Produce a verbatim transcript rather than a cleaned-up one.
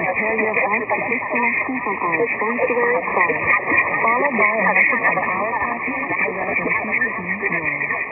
Prepare yourself to disconnection from all sanctuary phones, followed by a power package around the